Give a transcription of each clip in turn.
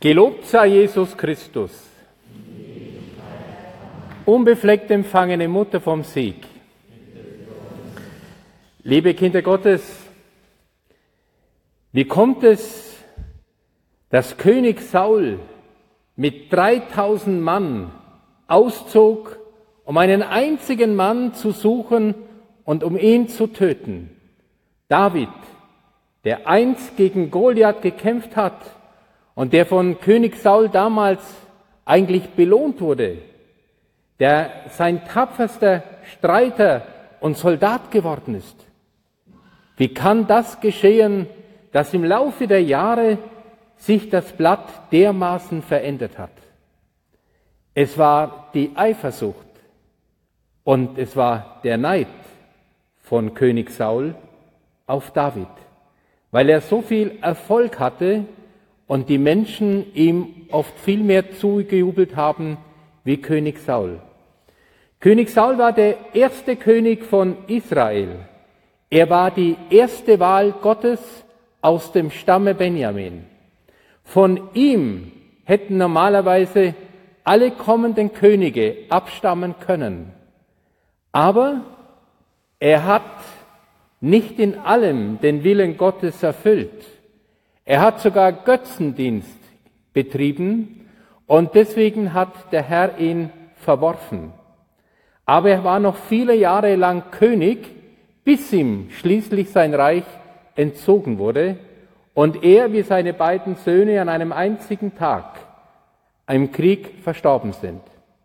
Gelobt sei Jesus Christus, unbefleckt empfangene Mutter vom Sieg. Liebe Kinder Gottes, wie kommt es, dass König Saul mit 3000 Mann auszog, um einen einzigen Mann zu suchen und um ihn zu töten? David, der einst gegen Goliath gekämpft hat und der von König Saul damals eigentlich belohnt wurde, der sein tapferster Streiter und Soldat geworden ist. Wie kann das geschehen, dass im Laufe der Jahre sich das Blatt dermaßen verändert hat? Es war die Eifersucht und es war der Neid von König Saul auf David, weil er so viel Erfolg hatte und die Menschen ihm oft viel mehr zugejubelt haben wie König Saul. König Saul war der erste König von Israel. Er war die erste Wahl Gottes aus dem Stamme Benjamin. Von ihm hätten normalerweise alle kommenden Könige abstammen können. Aber er hat nicht in allem den Willen Gottes erfüllt. Er hat sogar Götzendienst betrieben und deswegen hat der Herr ihn verworfen. Aber er war noch viele Jahre lang König, bis ihm schließlich sein Reich entzogen wurde und er wie seine beiden Söhne an einem einzigen Tag im Krieg verstorben sind.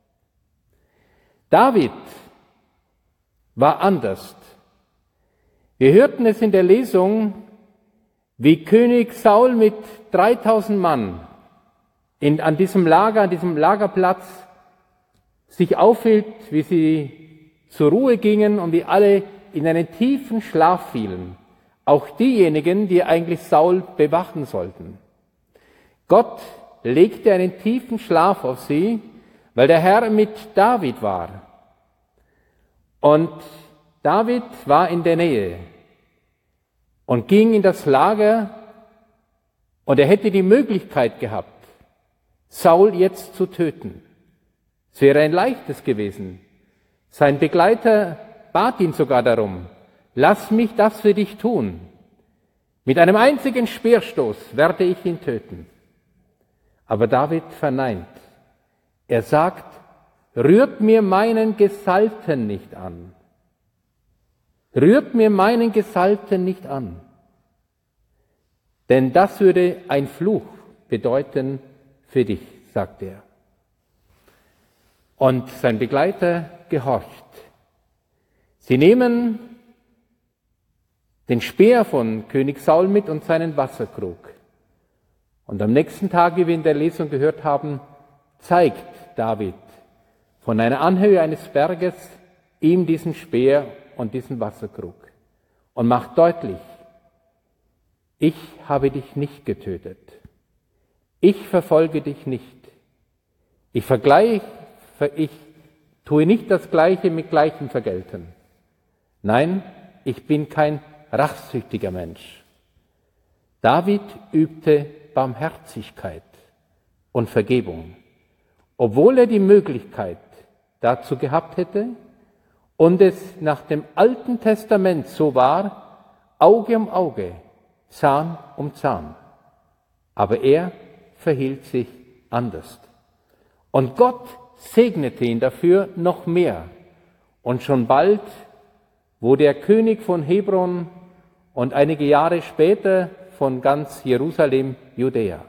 David war anders. Wir hörten es in der Lesung, wie König Saul mit 3000 Mann an diesem Lagerplatz sich aufhielt, wie sie zur Ruhe gingen und wie alle in einen tiefen Schlaf fielen. Auch diejenigen, die eigentlich Saul bewachen sollten. Gott legte einen tiefen Schlaf auf sie, weil der Herr mit David war. Und David war in der Nähe und ging in das Lager und er hätte die Möglichkeit gehabt, Saul jetzt zu töten. Es wäre ein leichtes gewesen. Sein Begleiter bat ihn sogar darum, lass mich das für dich tun. Mit einem einzigen Speerstoß werde ich ihn töten. Aber David verneint. Er sagt, rührt mir meinen Gesalbten nicht an. Rührt mir meinen Gesalbten nicht an. Denn das würde ein Fluch bedeuten für dich, sagt er. Und sein Begleiter gehorcht. Sie nehmen den Speer von König Saul mit und seinen Wasserkrug. Und am nächsten Tag, wie wir in der Lesung gehört haben, zeigt David von einer Anhöhe eines Berges ihm diesen Speer und diesen Wasserkrug und macht deutlich, ich habe dich nicht getötet. Ich verfolge dich nicht. Ich tue nicht das Gleiche mit Gleichem vergelten. Nein, ich bin kein rachsüchtiger Mensch. David übte Barmherzigkeit und Vergebung, obwohl er die Möglichkeit dazu gehabt hätte und es nach dem Alten Testament so war, Auge um Auge, Zahn um Zahn. Aber er verhielt sich anders. Und Gott segnete ihn dafür noch mehr. Und schon bald wurde er König von Hebron und einige Jahre später von ganz Jerusalem, Judäa.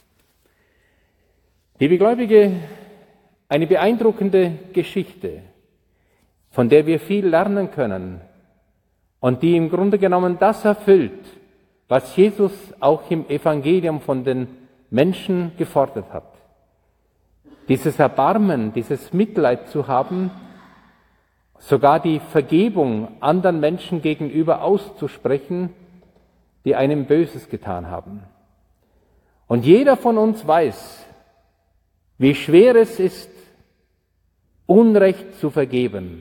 Liebe Gläubige, eine beeindruckende Geschichte, von der wir viel lernen können und die im Grunde genommen das erfüllt, was Jesus auch im Evangelium von den Menschen gefordert hat. Dieses Erbarmen, dieses Mitleid zu haben, sogar die Vergebung anderen Menschen gegenüber auszusprechen, die einem Böses getan haben. Und jeder von uns weiß, wie schwer es ist, Unrecht zu vergeben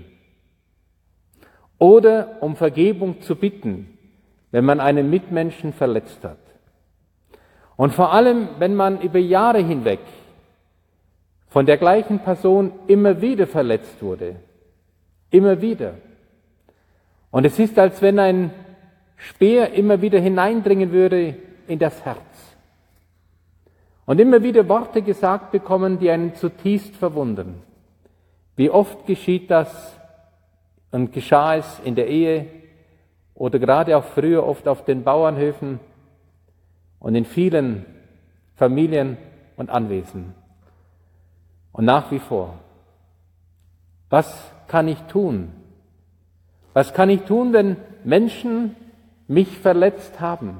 oder um Vergebung zu bitten, wenn man einen Mitmenschen verletzt hat. Und vor allem, wenn man über Jahre hinweg von der gleichen Person immer wieder verletzt wurde. Immer wieder. Und es ist, als wenn ein Speer immer wieder hineindringen würde in das Herz. Und immer wieder Worte gesagt bekommen, die einen zutiefst verwundern. Wie oft geschieht das und geschah es in der Ehe oder gerade auch früher oft auf den Bauernhöfen und in vielen Familien und Anwesen. Und nach wie vor, was kann ich tun? Was kann ich tun, wenn Menschen mich verletzt haben?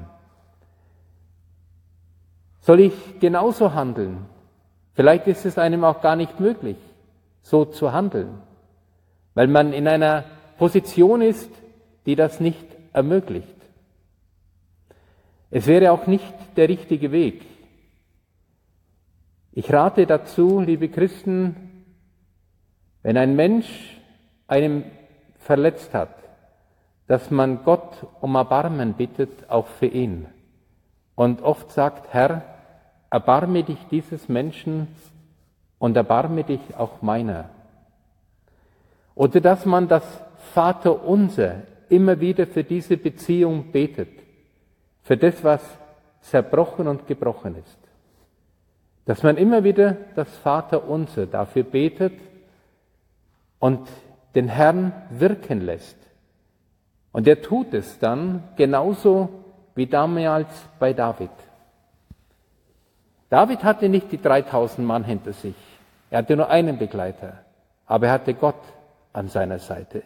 Soll ich genauso handeln? Vielleicht ist es einem auch gar nicht möglich, so zu handeln, weil man in einer Position ist, die das nicht ermöglicht. Es wäre auch nicht der richtige Weg. Ich rate dazu, liebe Christen, wenn ein Mensch einen verletzt hat, dass man Gott um Erbarmen bittet, auch für ihn. Und oft sagt, Herr, erbarme dich dieses Menschen und erbarme dich auch meiner. Oder dass man das Vaterunser immer wieder für diese Beziehung betet, für das, was zerbrochen und gebrochen ist. Dass man immer wieder das Vaterunser dafür betet und den Herrn wirken lässt. Und er tut es dann genauso wie damals bei David. David hatte nicht die 3000 Mann hinter sich. Er hatte nur einen Begleiter, aber er hatte Gott an seiner Seite.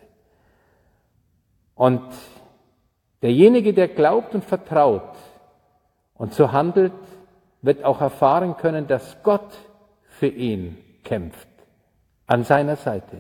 Und derjenige, der glaubt und vertraut und so handelt, wird auch erfahren können, dass Gott für ihn kämpft, an seiner Seite.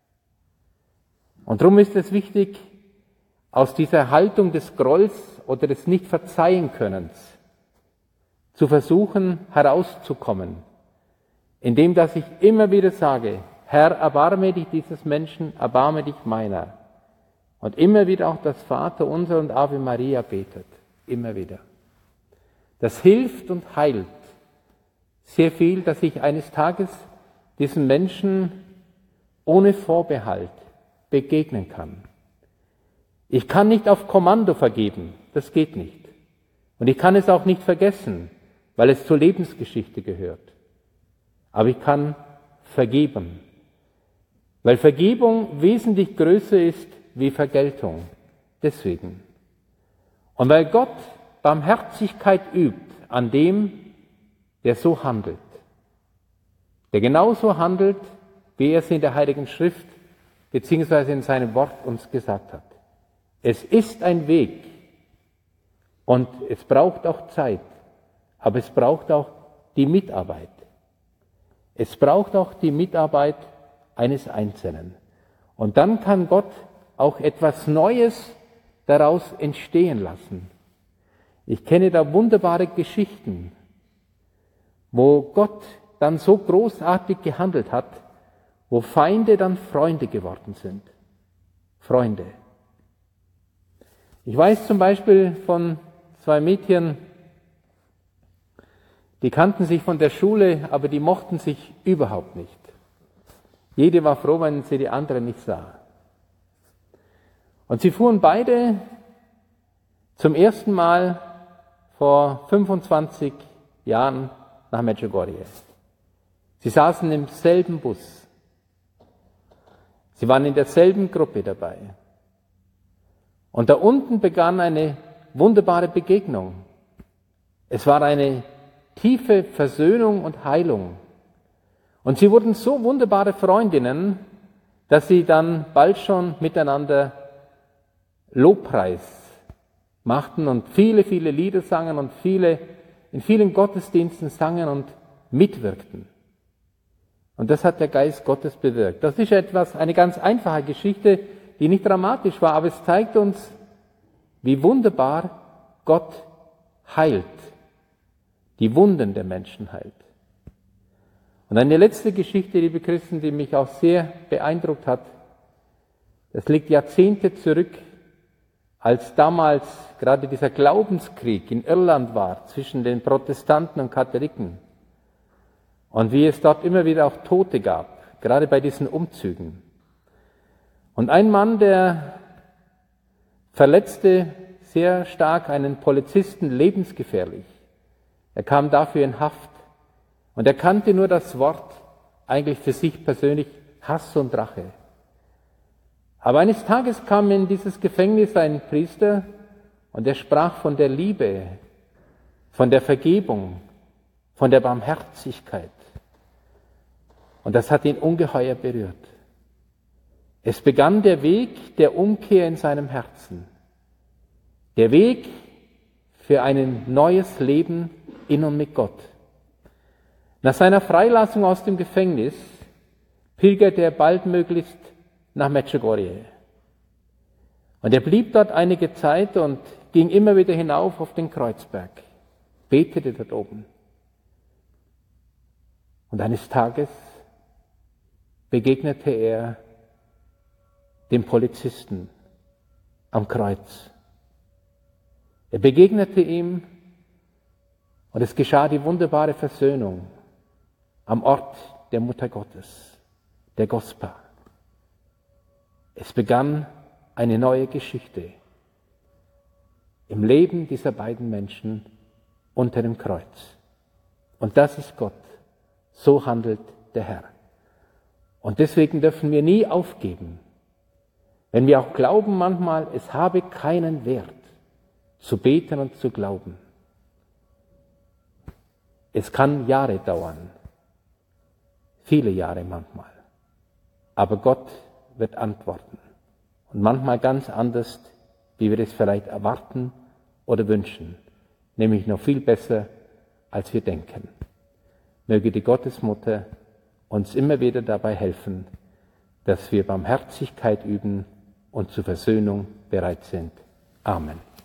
Und darum ist es wichtig, aus dieser Haltung des Grolls oder des Nicht-Verzeihen-Könnens zu versuchen, herauszukommen, indem dass ich immer wieder sage, Herr, erbarme dich dieses Menschen, erbarme dich meiner. Und immer wieder auch das Vaterunser und Ave Maria betet, immer wieder. Das hilft und heilt sehr viel, dass ich eines Tages diesen Menschen ohne Vorbehalt begegnen kann. Ich kann nicht auf Kommando vergeben, das geht nicht. Und ich kann es auch nicht vergessen, weil es zur Lebensgeschichte gehört. Aber ich kann vergeben, weil Vergebung wesentlich größer ist wie Vergeltung. Deswegen. Und weil Gott Barmherzigkeit übt an dem, der so handelt, der genauso handelt, wie er es in der Heiligen Schrift beziehungsweise in seinem Wort uns gesagt hat. Es ist ein Weg und es braucht auch Zeit, aber es braucht auch die Mitarbeit. Es braucht auch die Mitarbeit eines Einzelnen. Und dann kann Gott auch etwas Neues daraus entstehen lassen. Ich kenne da wunderbare Geschichten, wo Gott dann so großartig gehandelt hat, wo Feinde dann Freunde geworden sind. Freunde. Ich weiß zum Beispiel von 2 Mädchen, die kannten sich von der Schule, aber die mochten sich überhaupt nicht. Jede war froh, wenn sie die andere nicht sah. Und sie fuhren beide zum ersten Mal vor 25 Jahren nach Medjugorje. Sie saßen im selben Bus. Sie waren in derselben Gruppe dabei. Und da unten begann eine wunderbare Begegnung. Es war eine tiefe Versöhnung und Heilung. Und sie wurden so wunderbare Freundinnen, dass sie dann bald schon miteinander Lobpreis machten und viele, viele Lieder sangen und in vielen Gottesdiensten sangen und mitwirkten. Und das hat der Geist Gottes bewirkt. Das ist eine ganz einfache Geschichte, die nicht dramatisch war, aber es zeigt uns, wie wunderbar Gott heilt, die Wunden der Menschen heilt. Und eine letzte Geschichte, liebe Christen, die mich auch sehr beeindruckt hat, das liegt Jahrzehnte zurück, als damals gerade dieser Glaubenskrieg in Irland war zwischen den Protestanten und Katholiken und wie es dort immer wieder auch Tote gab, gerade bei diesen Umzügen. Und ein Mann, der verletzte sehr stark einen Polizisten lebensgefährlich. Er kam dafür in Haft und er kannte nur das Wort eigentlich für sich persönlich Hass und Rache. Aber eines Tages kam in dieses Gefängnis ein Priester und er sprach von der Liebe, von der Vergebung, von der Barmherzigkeit. Und das hat ihn ungeheuer berührt. Es begann der Weg der Umkehr in seinem Herzen. Der Weg für ein neues Leben in und mit Gott. Nach seiner Freilassung aus dem Gefängnis pilgerte er baldmöglichst nach Medjugorje. Und er blieb dort einige Zeit und ging immer wieder hinauf auf den Kreuzberg, betete dort oben. Und eines Tages begegnete er dem Polizisten am Kreuz. Er begegnete ihm und es geschah die wunderbare Versöhnung am Ort der Mutter Gottes, der Gospa. Es begann eine neue Geschichte im Leben dieser beiden Menschen unter dem Kreuz. Und das ist Gott. So handelt der Herr. Und deswegen dürfen wir nie aufgeben, wenn wir auch glauben manchmal, es habe keinen Wert, zu beten und zu glauben. Es kann Jahre dauern, viele Jahre manchmal, aber Gott wird antworten und manchmal ganz anders, wie wir es vielleicht erwarten oder wünschen, nämlich noch viel besser, als wir denken. Möge die Gottesmutter uns immer wieder dabei helfen, dass wir Barmherzigkeit üben und zur Versöhnung bereit sind. Amen.